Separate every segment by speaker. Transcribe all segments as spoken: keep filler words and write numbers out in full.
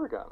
Speaker 1: Oregon.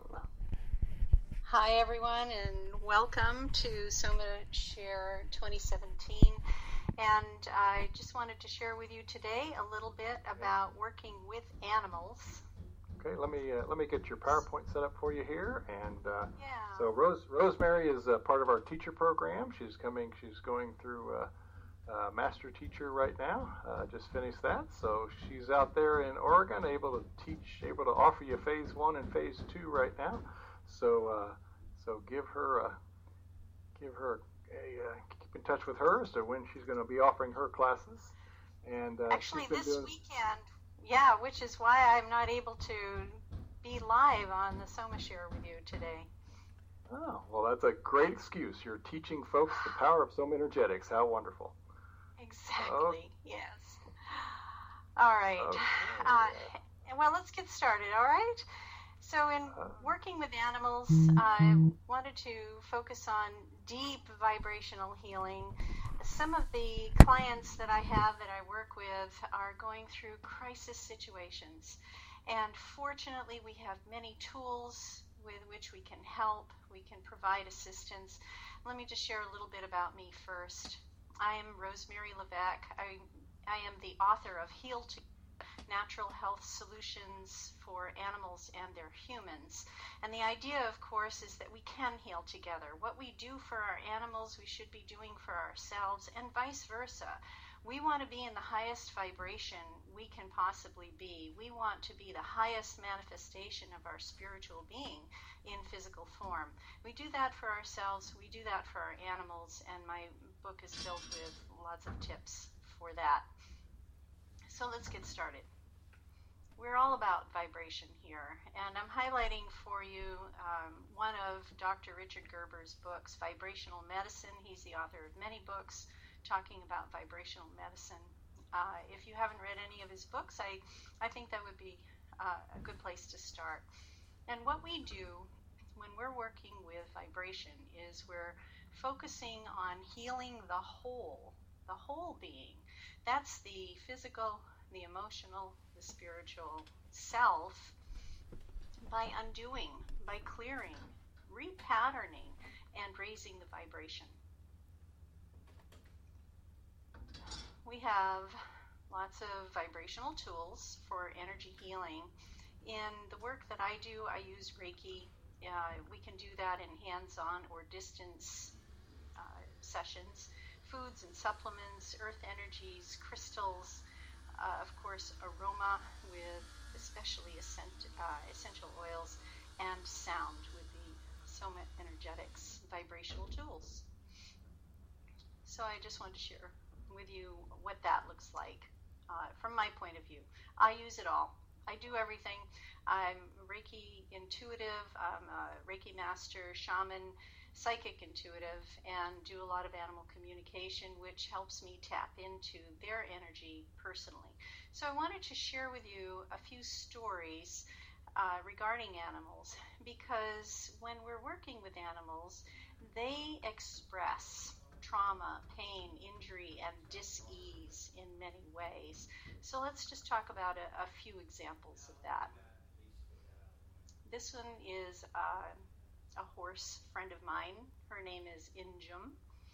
Speaker 2: Hi, everyone, and welcome to Soma Share twenty seventeen. And I just wanted to share with you today a little bit about working with animals.
Speaker 1: Okay, let me uh, let me get your PowerPoint set up for you here. And uh,
Speaker 2: yeah.
Speaker 1: so Rose Rosemary is uh, part of our teacher program. She's coming. She's going through uh, uh, master teacher right now. Uh, just finished that, so she's out there in Oregon, able to teach, able to offer you phase one and phase two right now. So uh, so give her a give her a uh, keep in touch with her as to when she's going to be offering her classes. And uh,
Speaker 2: actually, this
Speaker 1: doing...
Speaker 2: weekend. Yeah, which is why I'm not able to be live on the Soma Share with you today.
Speaker 1: Oh, well, that's a great excuse. You're teaching folks the power of Soma Energetics. How wonderful.
Speaker 2: Exactly,
Speaker 1: oh.
Speaker 2: yes. All right.
Speaker 1: Okay.
Speaker 2: Uh, well, let's get started, all right? So in
Speaker 1: uh,
Speaker 2: working with animals, I wanted to focus on deep vibrational healing. Some of the clients that I have that I work with are going through crisis situations. And fortunately, we have many tools with which we can help, we can provide assistance. Let me just share a little bit about me first. I am Rosemary Levesque. I, I am the author of Heal Together, Natural Health Solutions for Animals and Their Humans. And the idea, of course, is that we can heal together. What we do for our animals, we should be doing for ourselves, and vice versa. We want to be in the highest vibration we can possibly be. We want to be the highest manifestation of our spiritual being in physical form. We do that for ourselves, we do that for our animals, and my book is filled with lots of tips for that. So let's get started. We're all about vibration here, and I'm highlighting for you um, one of Doctor Richard Gerber's books, Vibrational Medicine. He's the author of many books talking about vibrational medicine. Uh, if you haven't read any of his books, I, I think that would be uh, a good place to start. And what we do when we're working with vibration is we're focusing on healing the whole, the whole being. That's the physical, the emotional, the spiritual self, by undoing, by clearing, repatterning, and raising the vibration. We have lots of vibrational tools for energy healing. In the work that I do, I use Reiki. Uh, we can do that in hands-on or distance uh, sessions. Foods and supplements, earth energies, crystals, uh, of course, aroma with especially essent, uh, essential oils, and sound with the Soma Energetics vibrational tools. So I just wanted to share with you what that looks like uh, from my point of view. I use it all. I do everything. I'm Reiki intuitive, I'm a Reiki master, shaman, psychic intuitive, and do a lot of animal communication, which helps me tap into their energy personally. So I wanted to share with you a few stories uh, regarding animals, because when we're working with animals, they express trauma, pain, injury, and dis-ease in many ways. So let's just talk about a, a few examples of that. This one is uh, a horse friend of mine. Her name is Injum,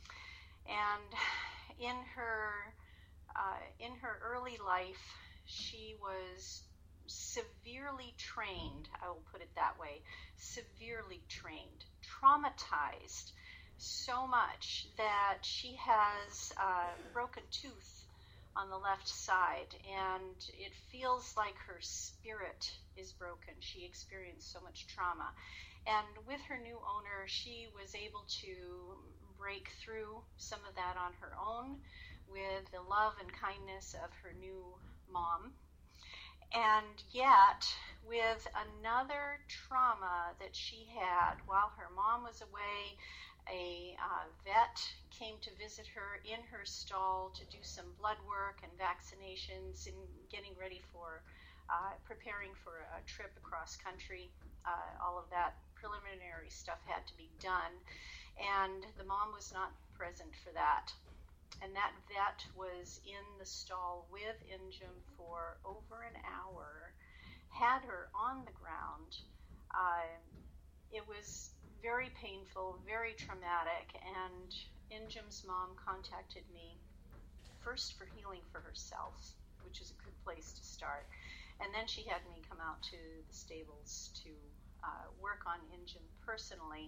Speaker 2: and in her uh, in her early life, she was severely trained. I will put it that way: severely trained, traumatized. So much that she has a broken tooth on the left side, and it feels like her spirit is broken. She experienced so much trauma. And with her new owner, she was able to break through some of that on her own with the love and kindness of her new mom. And yet, with another trauma that she had while her mom was away, a uh, vet came to visit her in her stall to do some blood work and vaccinations and getting ready for uh, preparing for a trip across country. Uh, all of that preliminary stuff had to be done, and the mom was not present for that. And that vet was in the stall with Injum for over an hour, had her on the ground, uh, was very painful, very traumatic, and Injum's mom contacted me first for healing for herself, which is a good place to start. And then she had me come out to the stables to uh, work on Injum personally.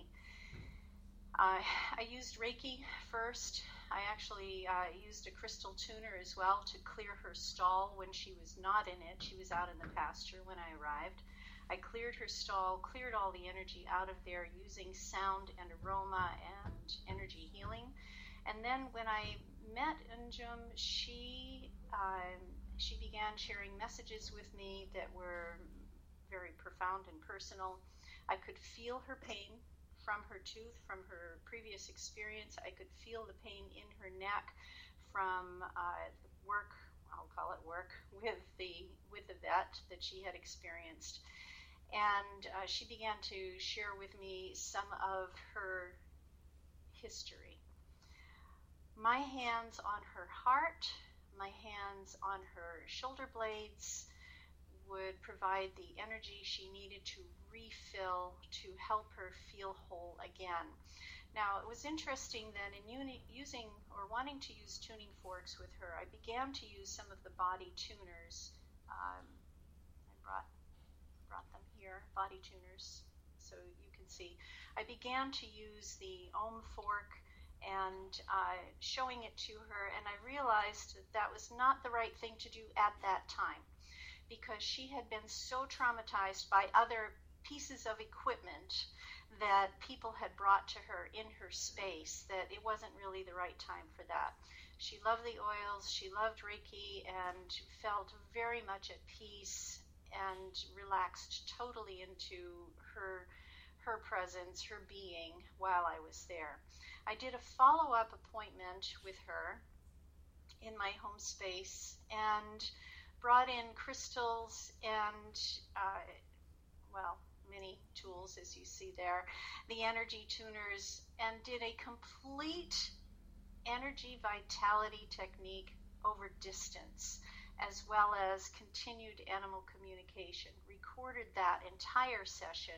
Speaker 2: Uh, I used Reiki first. I actually uh, used a crystal tuner as well to clear her stall when she was not in it. She was out in the pasture when I arrived. I cleared her stall, cleared all the energy out of there using sound and aroma and energy healing. And then when I met Injum, she um, she began sharing messages with me that were very profound and personal. I could feel her pain from her tooth, from her previous experience. I could feel the pain in her neck from uh, work, I'll call it work, with the with the vet that she had experienced. And uh, she began to share with me some of her history. My hands on her heart, my hands on her shoulder blades would provide the energy she needed to refill to help her feel whole again. Now, it was interesting that in uni- using or wanting to use tuning forks with her, I began to use some of the body tuners. Um, I brought, brought them here, body tuners, so you can see. I began to use the Ohm fork and uh, showing it to her, and I realized that that was not the right thing to do at that time, because she had been so traumatized by other pieces of equipment that people had brought to her in her space that it wasn't really the right time for that. She loved the oils, she loved Reiki, and felt very much at peace and relaxed totally into her her presence, her being while I was there. I did a follow-up appointment with her in my home space and brought in crystals and, uh, well, many tools, as you see there, the energy tuners, and did a complete energy vitality technique over distance, as well as continued animal communication. Recorded that entire session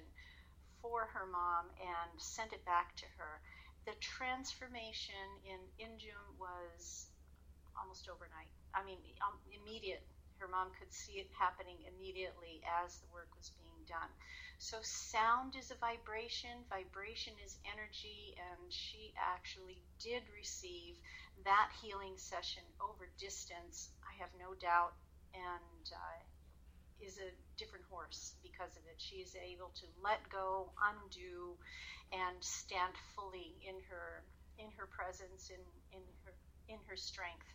Speaker 2: for her mom and sent it back to her. The transformation in Injum was almost overnight. I mean, um, immediate. Her mom could see it happening immediately as the work was being done. So sound is a vibration, vibration is energy, and she actually did receive that healing session over distance, I have no doubt, and uh, is a different horse because of it. She is able to let go, undo, and stand fully in her in her presence, in, in her in her strength.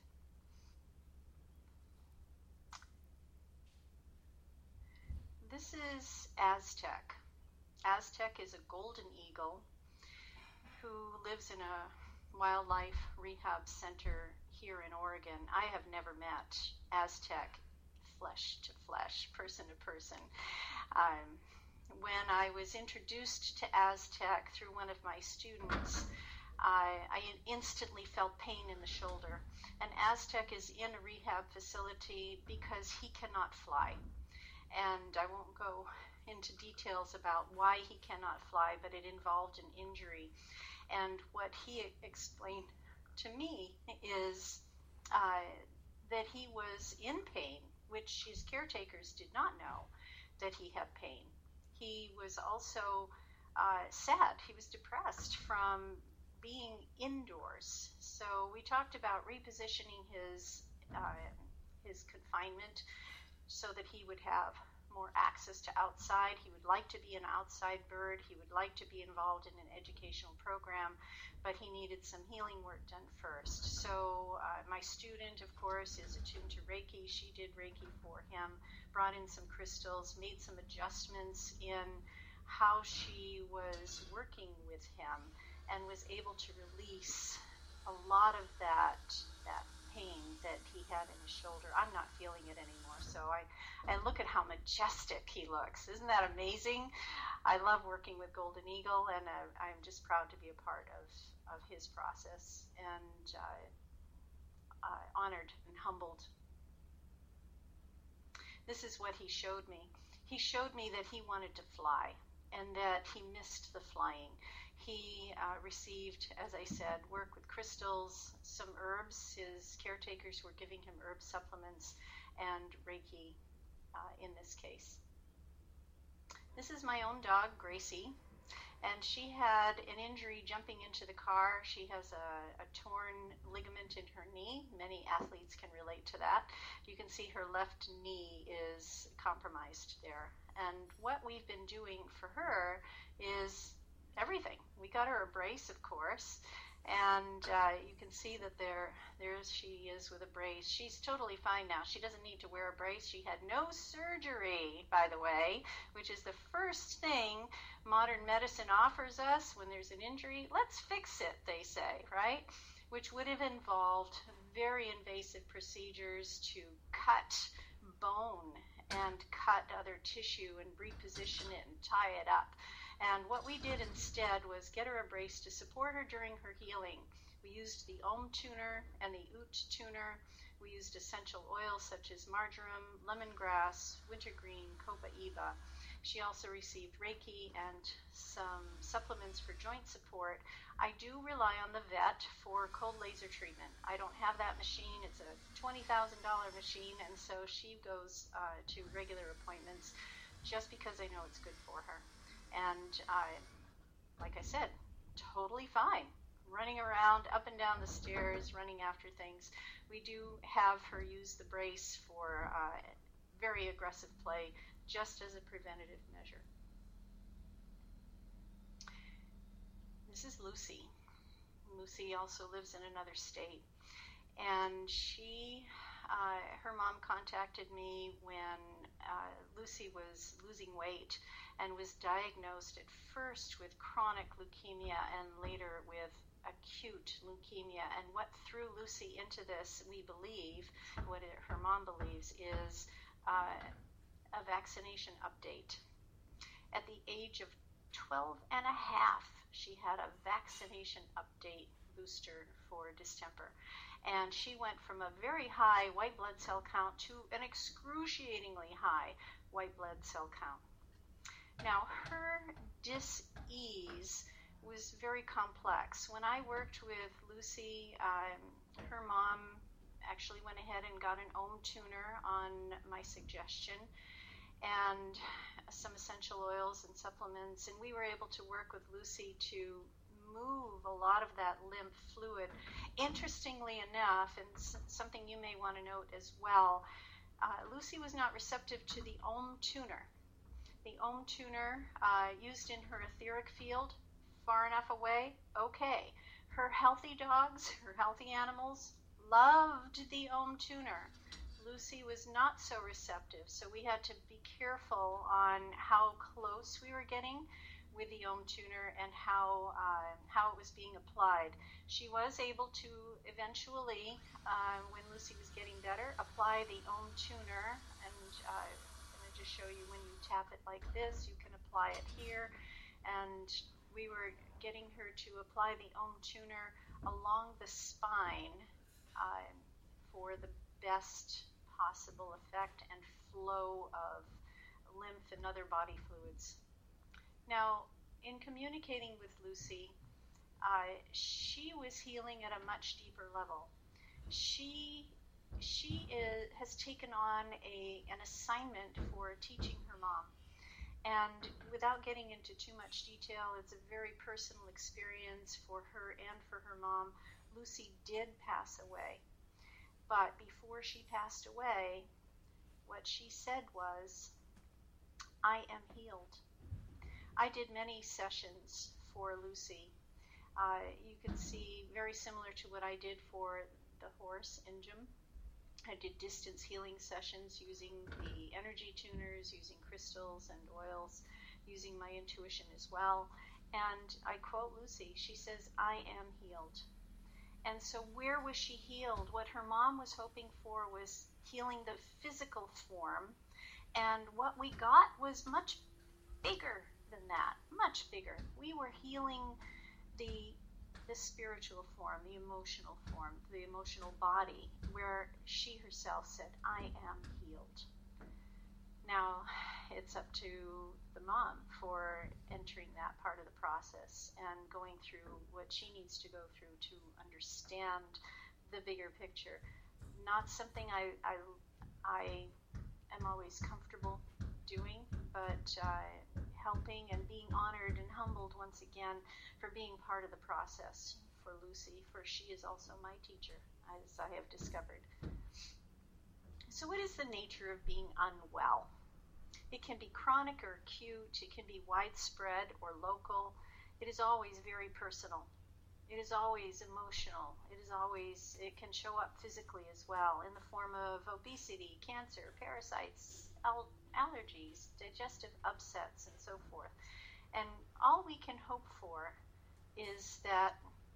Speaker 2: This is Aztec. Aztec is a golden eagle who lives in a wildlife rehab center here in Oregon. I have never met Aztec flesh to flesh, person to person. Um, when I was introduced to Aztec through one of my students, I, I instantly felt pain in the shoulder. And Aztec is in a rehab facility because he cannot fly. And I won't go into details about why he cannot fly, but it involved an injury. And what he explained to me is uh, that he was in pain, which his caretakers did not know that he had pain. He was also uh, sad. He was depressed from being indoors. So we talked about repositioning his uh, his confinement so that he would have more access to outside. He would like to be an outside bird. He would like to be involved in an educational program, but he needed some healing work done first. So uh, my student, of course, is attuned to Reiki. She did Reiki for him, brought in some crystals, made some adjustments in how she was working with him, and was able to release a lot of that that pain that he had in his shoulder. I'm not feeling it anymore. So I, and look at how majestic he looks. Isn't that amazing? I love working with Golden Eagle, and uh, I'm just proud to be a part of, of his process, and uh, uh, honored and humbled. This is what he showed me. He showed me that he wanted to fly. and that he missed the flying. He uh, received, as I said, work with crystals, some herbs. His caretakers were giving him herb supplements, and Reiki uh, in this case. This is my own dog, Gracie, and she had an injury jumping into the car. She has a, a torn ligament in her knee. Many athletes can relate to that. You can see her left knee is compromised there. And what we've been doing for her is everything. We got her a brace, of course, and uh, you can see that there, there she is with a brace. She's totally fine now. She doesn't need to wear a brace. She had no surgery, by the way, which is the first thing modern medicine offers us when there's an injury. Let's fix it, they say, right? Which would have involved very invasive procedures to cut bone and cut other tissue and reposition it and tie it up. And what we did instead was get her a brace to support her during her healing. We used the Om tuner and the Oot tuner. We used essential oils such as marjoram, lemongrass, wintergreen, copaiba. She also received Reiki and some supplements for joint support. I do rely on the vet for cold laser treatment. I don't have that machine. It's a twenty thousand dollars machine, and so she goes uh, to regular appointments just because I know it's good for her. And I, like I said, totally fine. Running around up and down the stairs, running after things. We do have her use the brace for uh, very aggressive play, just as a preventative measure. This is Lucy. Lucy also lives in another state. And she, uh, her mom contacted me when uh, Lucy was losing weight and was diagnosed at first with chronic leukemia and later with acute leukemia. And what threw Lucy into this, we believe, what it, her mom believes, is uh, a vaccination update. At the age of twelve and a half, she had a vaccination update booster for distemper. And she went from a very high white blood cell count to an excruciatingly high white blood cell count. Now, her dis-ease was very complex. When I worked with Lucy, um, her mom actually went ahead and got an Om tuner on my suggestion, and some essential oils and supplements, and we were able to work with Lucy to move a lot of that lymph fluid. Interestingly enough, and something you may want to note as well, uh, Lucy was not receptive to the Om tuner. The Om tuner uh, used in her etheric field, far enough away, okay. Her healthy dogs, her healthy animals, loved the Om tuner. Lucy was not so receptive, so we had to be careful on how close we were getting with the Om tuner and how uh, how it was being applied. She was able to eventually, uh, when Lucy was getting better, apply the Om tuner, and uh, I'm going to just show you when you tap it like this, you can apply it here, and we were getting her to apply the Om tuner along the spine uh, for the best possible effect and flow of lymph and other body fluids. Now, in communicating with Lucy, uh, she was healing at a much deeper level. She she is, has taken on a an assignment for teaching her mom. And without getting into too much detail, it's a very personal experience for her and for her mom. Lucy did pass away. But before she passed away, what she said was, I am healed. I did many sessions for Lucy. Uh, you can see very similar to what I did for the horse, Injum. I did distance healing sessions using the energy tuners, using crystals and oils, using my intuition as well. And I quote Lucy, she says, I am healed. And so where was she healed? What her mom was hoping for was healing the physical form. And what we got was much bigger than that, much bigger. We were healing the the spiritual form, the emotional form, the emotional body, where she herself said, I am healed. Now, it's up to the mom for entering that part of the process and going through what she needs to go through to understand the bigger picture. Not something I, I, I am always comfortable doing, but uh, helping and being honored and humbled once again for being part of the process for Lucy, for she is also my teacher, as I have discovered. So what is the nature of being unwell? It can be chronic or acute, it can be widespread or local. It is always very personal. It is always emotional. It is always, it can show up physically as well in the form of obesity, cancer, parasites, al- allergies, digestive upsets, and so forth. And all we can hope for is that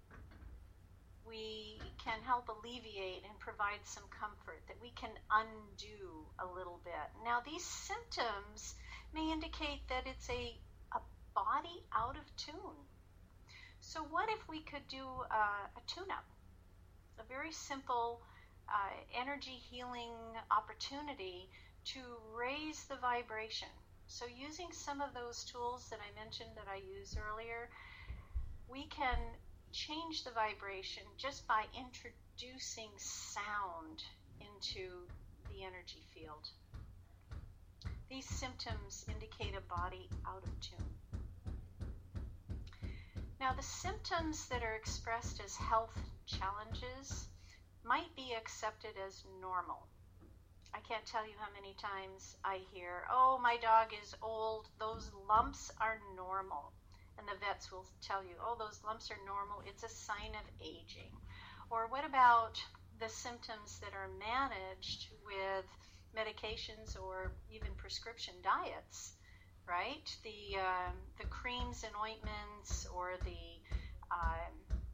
Speaker 2: we can help alleviate and provide some comfort, that we can undo a little bit. Now, these symptoms may indicate that it's a, a body out of tune. So what if we could do uh, a tune-up, a very simple uh, energy healing opportunity to raise the vibration? So using some of those tools that I mentioned that I used earlier, we can change the vibration just by introducing sound into the energy field. These symptoms indicate a body out of tune. Now, the symptoms that are expressed as health challenges might be accepted as normal. I can't tell you how many times I hear, oh, my dog is old, those lumps are normal. And the vets will tell you, oh, those lumps are normal, it's a sign of aging. Or what about the symptoms that are managed with medications or even prescription diets, right? The, um, the creams and ointments or the um,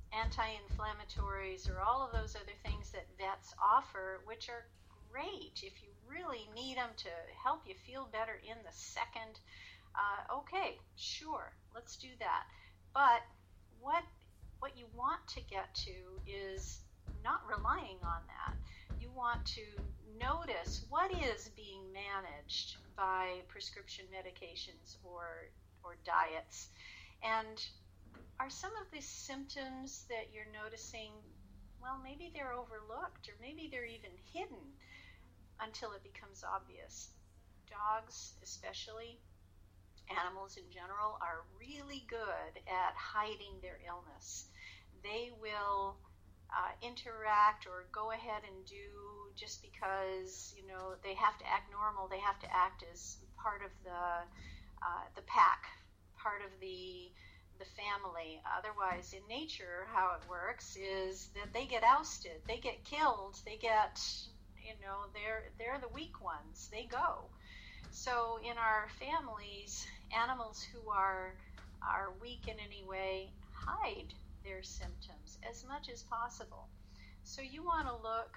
Speaker 2: anti-inflammatories or all of those other things that vets offer, which are great if you really need them to help you feel better in the second. Uh, okay, sure, let's do that. But what what you want to get to is not relying on that. You want to notice what is being managed by prescription medications or or diets. And are some of these symptoms that you're noticing, well, maybe they're overlooked or maybe they're even hidden until it becomes obvious. Dogs especially, animals in general, are really good at hiding their illness. They will uh, interact or go ahead and do just because, you know, they have to act normal. They have to act as part of the uh, the pack, part of the the family. Otherwise, in nature, how it works is that they get ousted, they get killed, they get, you know, they're they're the weak ones. They go. So in our families, animals who are are weak in any way hide their symptoms as much as possible. So you want to look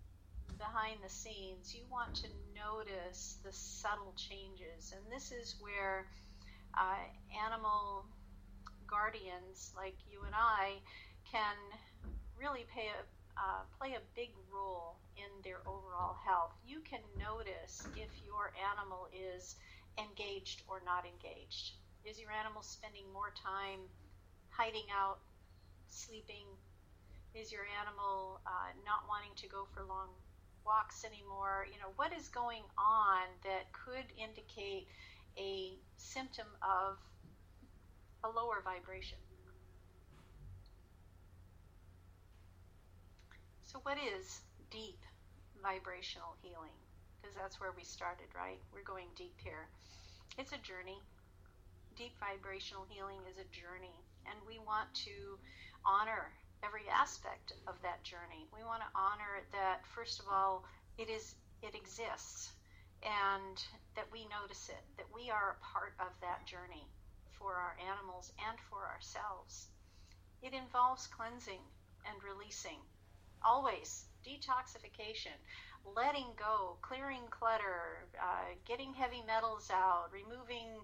Speaker 2: behind the scenes. You want to notice the subtle changes, and this is where uh, animal guardians like you and I can really pay a Uh, play a big role in their overall health. You can notice if your animal is engaged or not engaged. Is your animal spending more time hiding out, sleeping? Is your animal uh, not wanting to go for long walks anymore? You know, what is going on that could indicate a symptom of a lower vibration? So what is deep vibrational healing? Because that's where we started, right? We're going deep here. It's a journey. Deep vibrational healing is a journey, and we want to honor every aspect of that journey. We want to honor that, first of all, it is it exists, and that we notice it, that we are a part of that journey for our animals and for ourselves. It involves cleansing and releasing. Always detoxification, letting go, clearing clutter, uh, getting heavy metals out, removing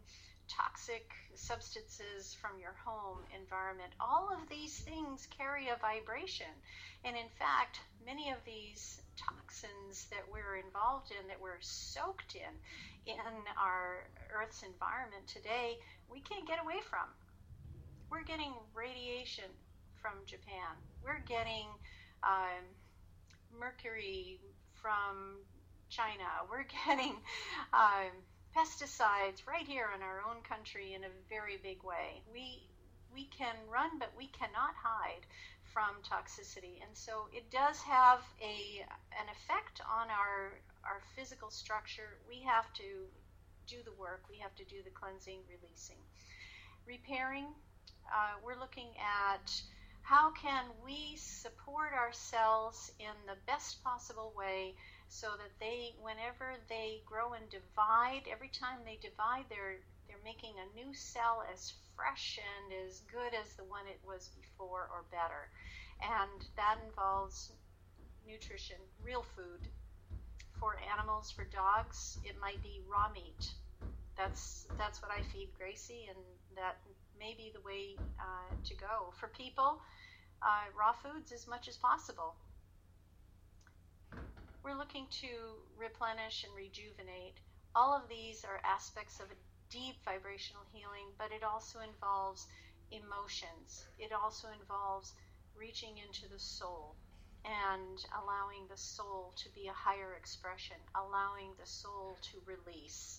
Speaker 2: toxic substances from your home environment. All of these things carry a vibration. And in fact, many of these toxins that we're involved in, that we're soaked in, in our Earth's environment today, we can't get away from. We're getting radiation from Japan. We're getting um, mercury from China. We're getting um, pesticides right here in our own country in a very big way. We we can run, but we cannot hide from toxicity, and so it does have a an effect on our our physical structure. We have to do the work. We have to do the cleansing, releasing, repairing. Uh, we're looking at how can we support ourselves in the best possible way, so that they, whenever they grow and divide, every time they divide, they're they're making a new cell as fresh and as good as the one it was before, or better. And that involves nutrition, real food. For animals, for dogs, it might be raw meat. That's that's what I feed Gracie, and that may be the way uh, to go. For people, uh, raw foods as much as possible. We're looking to replenish and rejuvenate. All of these are aspects of a deep vibrational healing, but it also involves emotions. It also involves reaching into the soul and allowing the soul to be a higher expression, allowing the soul to release.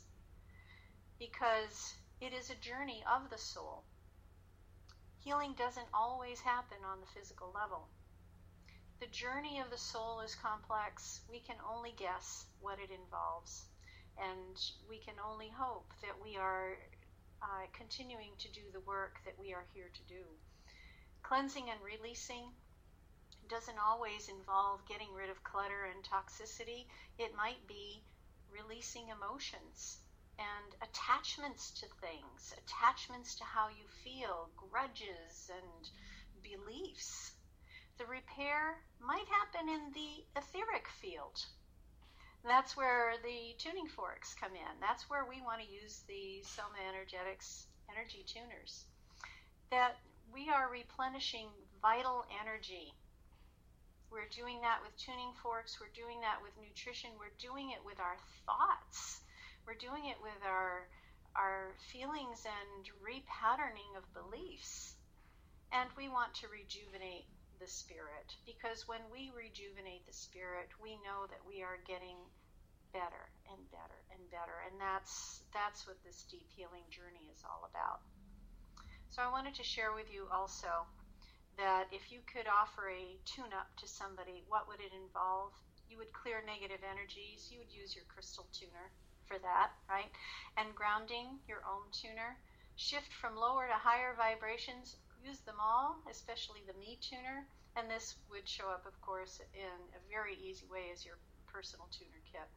Speaker 2: Because it is a journey of the soul. Healing doesn't always happen on the physical level. The journey of the soul is complex. We can only guess what it involves, and we can only hope that we are uh, continuing to do the work that we are here to do. Cleansing and releasing doesn't always involve getting rid of clutter and toxicity. It might be releasing emotions and attachments to things, attachments to how you feel, grudges and beliefs. The repair might happen in the etheric field. That's where the tuning forks come in. That's where we want to use the Soma Energetics energy tuners. That we are replenishing vital energy. We're doing that with tuning forks. We're doing that with nutrition. We're doing it with our thoughts. We're doing it with our, our feelings and repatterning of beliefs. And we want to rejuvenate the spirit, because when we rejuvenate the spirit, we know that we are getting better and better and better, and that's that's what this deep healing journey is all about. So I wanted to share with you also that if you could offer a tune-up to somebody, what would it involve? You would clear negative energies. You would use your crystal tuner for that, right? And grounding, your own tuner. Shift from lower to higher vibrations. Use them all, especially the Me Tuner, and this would show up, of course, in a very easy way as your personal tuner kit.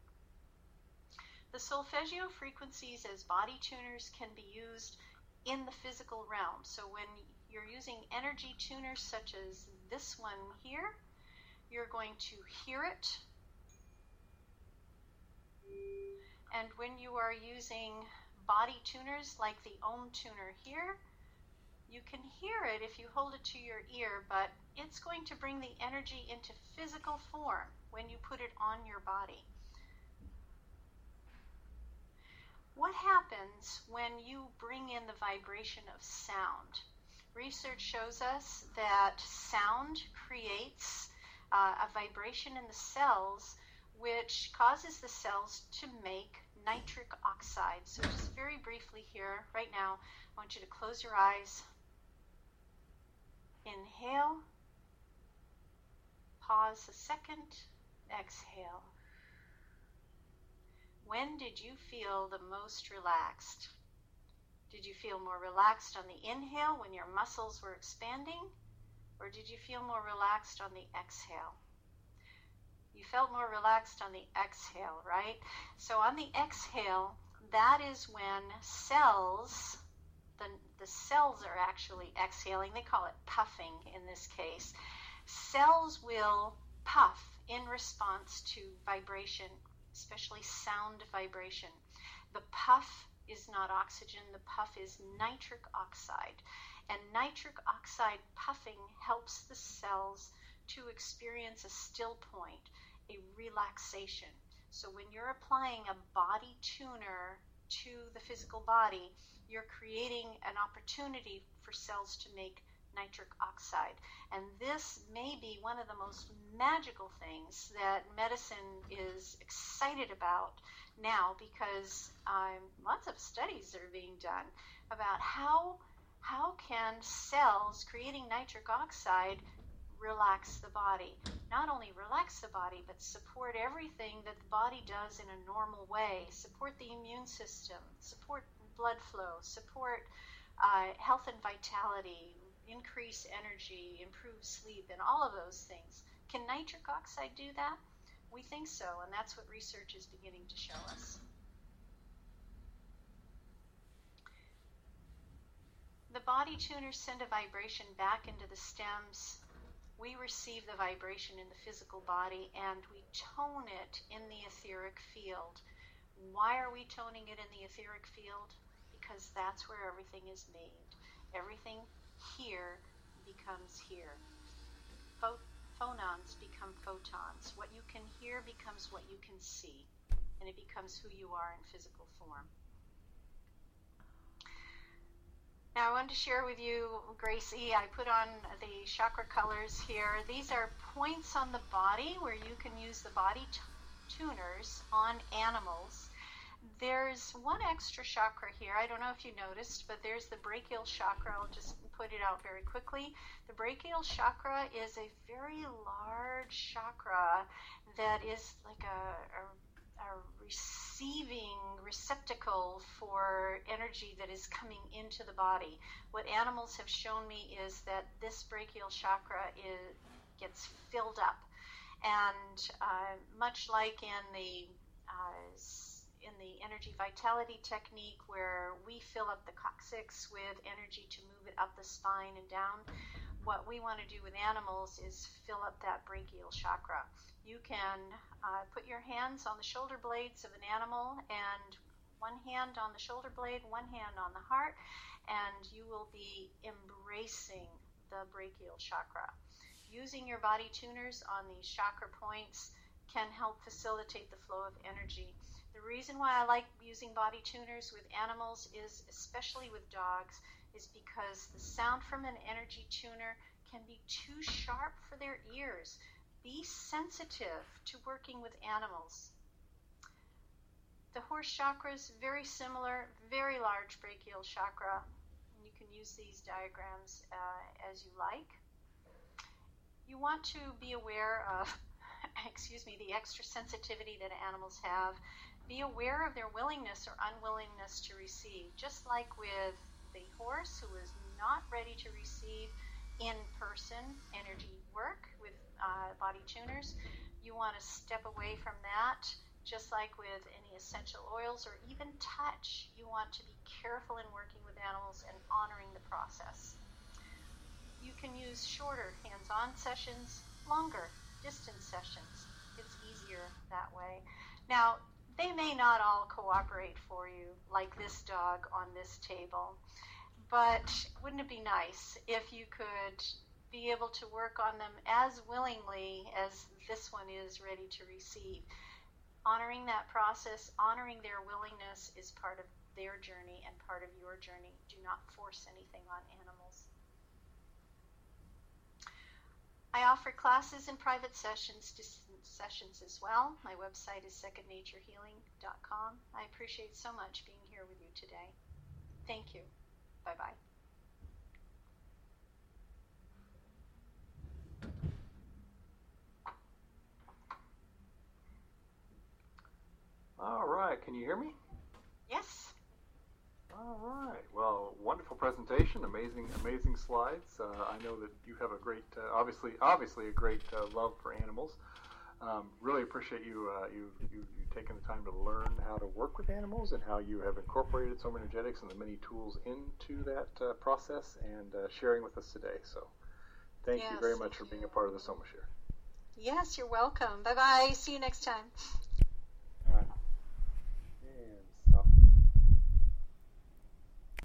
Speaker 2: The solfeggio frequencies as body tuners can be used in the physical realm. So when you're using energy tuners such as this one here, you're going to hear it. And when you are using body tuners like the Om tuner here, you can hear it if you hold it to your ear, but it's going to bring the energy into physical form when you put it on your body. What happens when you bring in the vibration of sound? Research shows us that sound creates uh, a vibration in the cells, which causes the cells to make nitric oxide. So just very briefly here, right now, I want you to close your eyes. Inhale, pause a second, exhale. When did you feel the most relaxed? Did you feel more relaxed on the inhale when your muscles were expanding? Or did you feel more relaxed on the exhale? You felt more relaxed on the exhale, right? So on the exhale, that is when cells, the, the cells are actually exhaling. They call it puffing in this case. Cells will puff in response to vibration, especially sound vibration. The puff is not oxygen. The puff is nitric oxide. And nitric oxide puffing helps the cells to experience a still point, a relaxation. So when you're applying a body tuner to the physical body, you're creating an opportunity for cells to make nitric oxide. And this may be one of the most magical things that medicine is excited about now, because um, lots of studies are being done about how how can cells creating nitric oxide relax the body. Not only relax the body, but support everything that the body does in a normal way. Support the immune system, support blood flow, support uh, health and vitality, increase energy, improve sleep, and all of those things. Can nitric oxide do that? We think so, and that's what research is beginning to show us. The body tuners send a vibration back into the stems. We receive the vibration in the physical body, and we tone it in the etheric field. Why are we toning it in the etheric field? Because that's where everything is made. Everything here becomes here. Pho- phonons become photons. What you can hear becomes what you can see, and it becomes who you are in physical form. Now I wanted to share with you, Gracie, I put on the chakra colors here. These are points on the body where you can use the body t- tuners on animals. There's one extra chakra here. I don't know if you noticed, but there's the brachial chakra. I'll just put it out very quickly. The brachial chakra is a very large chakra that is like a, a a receiving receptacle for energy that is coming into the body. What animals have shown me is that this brachial chakra is, gets filled up. And uh, much like in the uh, in the energy vitality technique, where we fill up the coccyx with energy to move it up the spine and down, what we want to do with animals is fill up that brachial chakra. You can uh, put your hands on the shoulder blades of an animal, and one hand on the shoulder blade, one hand on the heart, and you will be embracing the brachial chakra. Using your body tuners on these chakra points can help facilitate the flow of energy. The reason why I like using body tuners with animals is, especially with dogs, is because the sound from an energy tuner can be too sharp for their ears. Be sensitive to working with animals. The horse chakra is very similar, very large brachial chakra. You can use these diagrams uh, as you like. You want to be aware of, excuse me, the extra sensitivity that animals have. Be aware of their willingness or unwillingness to receive. Just like with the horse, who is not ready to receive in-person energy work with uh, body tuners, you want to step away from that. Just like with any essential oils or even touch, you want to be careful in working with animals and honoring the process. You can use shorter hands-on sessions, longer distance sessions. It's easier that way. Now, they may not all cooperate for you, like this dog on this table, but wouldn't it be nice if you could be able to work on them as willingly as this one is ready to receive? Honoring that process, honoring their willingness is part of their journey and part of your journey. Do not force anything on animals. I offer classes and private sessions, distance sessions as well. My website is second nature healing dot com. I appreciate so much being here with you today. Thank you. Bye-bye.
Speaker 1: All right, can you hear me?
Speaker 2: Yes.
Speaker 1: All right. Well, wonderful presentation, amazing, amazing slides. Uh, I know that you have a great, uh, obviously, obviously a great uh, love for animals. Um, really appreciate you, uh, you, you, you taking the time to learn how to work with animals and how you have incorporated SomaEnergetics and the many tools into that uh, process and uh, sharing with us today. So, thank
Speaker 2: yes,
Speaker 1: you very much for
Speaker 2: you.
Speaker 1: being a part of the SomaShare.
Speaker 2: Yes, you're welcome. Bye bye. See you next time.